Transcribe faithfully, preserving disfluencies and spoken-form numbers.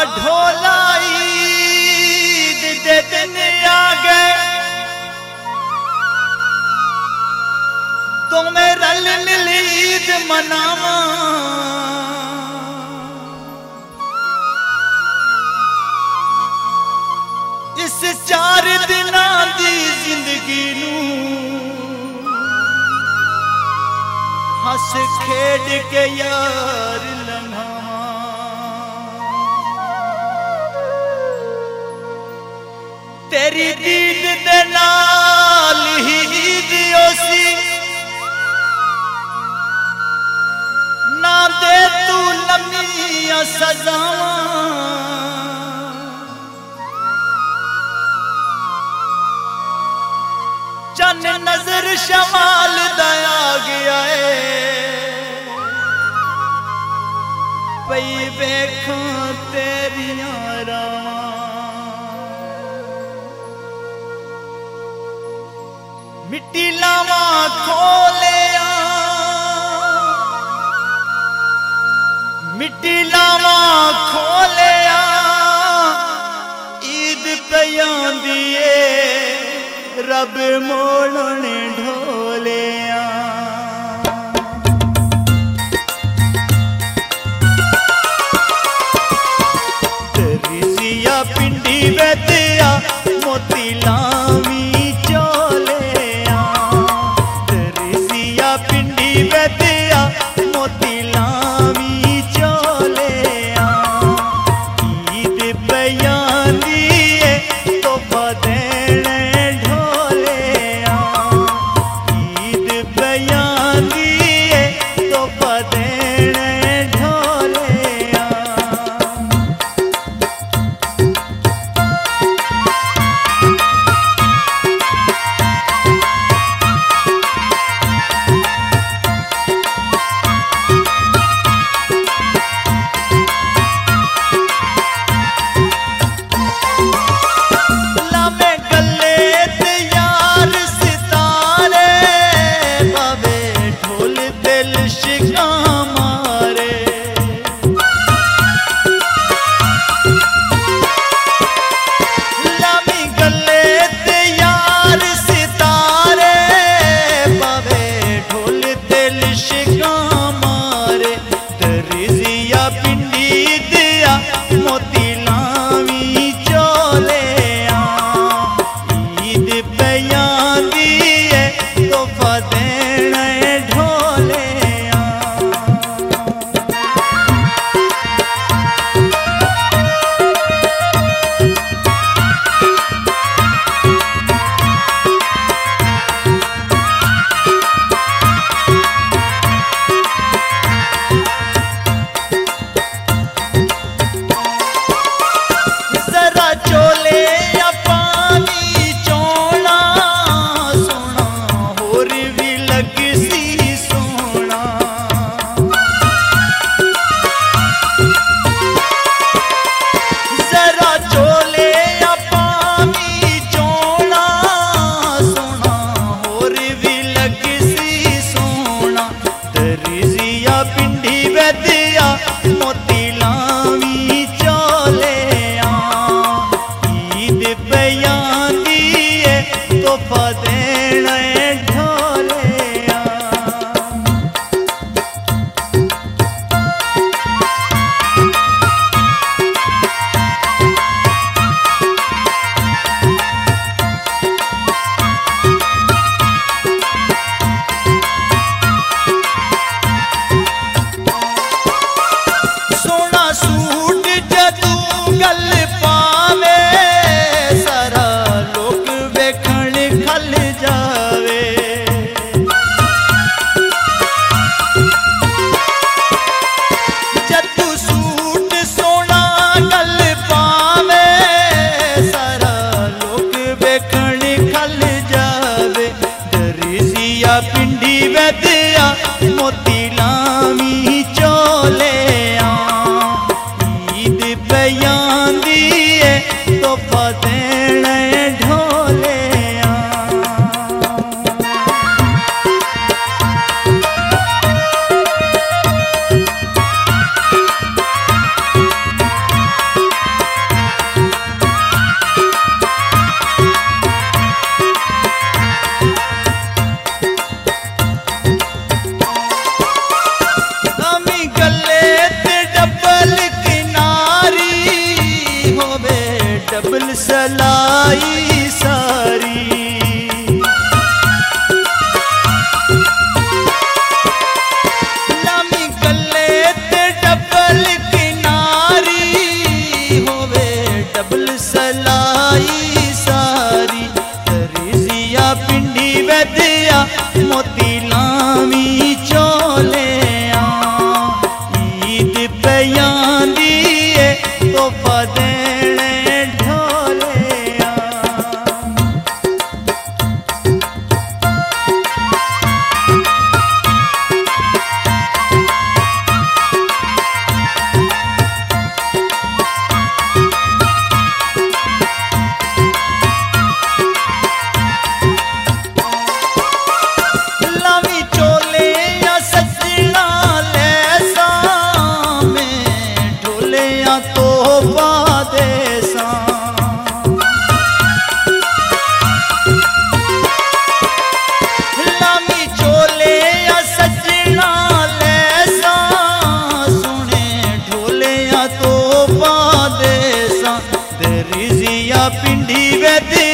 ढोला ईद दे दिन आ गए तो मैं रल मिल ईद मनावा। इस चार दिना दी जिंदगी नू हस खेड के यार लम्हावा। तेरी दीद दे नाल ही ईद ओसी ना दे तू लम्मियां सजावा। चन नजर शमाल दया गया है पई वेखा तेरियां रावां। मिट्टी लावा खोलिया मिट्टी लावा खोलिया ईद पयांदी रब मोड़ने ढोलिया। दरिसिया पिंडी बेतिया मोती लावी चोलिया। दरिसिया पिंडी बेतिया मोती लावी चोलिया। ईद बयानी तो बदेने डबल सलाई सारी। लामी गले ते डबल किनारी होवे डबल सलाई सारी। दरिजिया पिंडी वैद्या मोती लामी चोले ईद पयां दिए तो बदेने ढोले। लामी चोले या सजना लेसा में ढोले या तो बादेसा। लामी चोले या सजना लेसा सुने ढोले या तो बादेसा। दरिजिया पिंडी वैद्या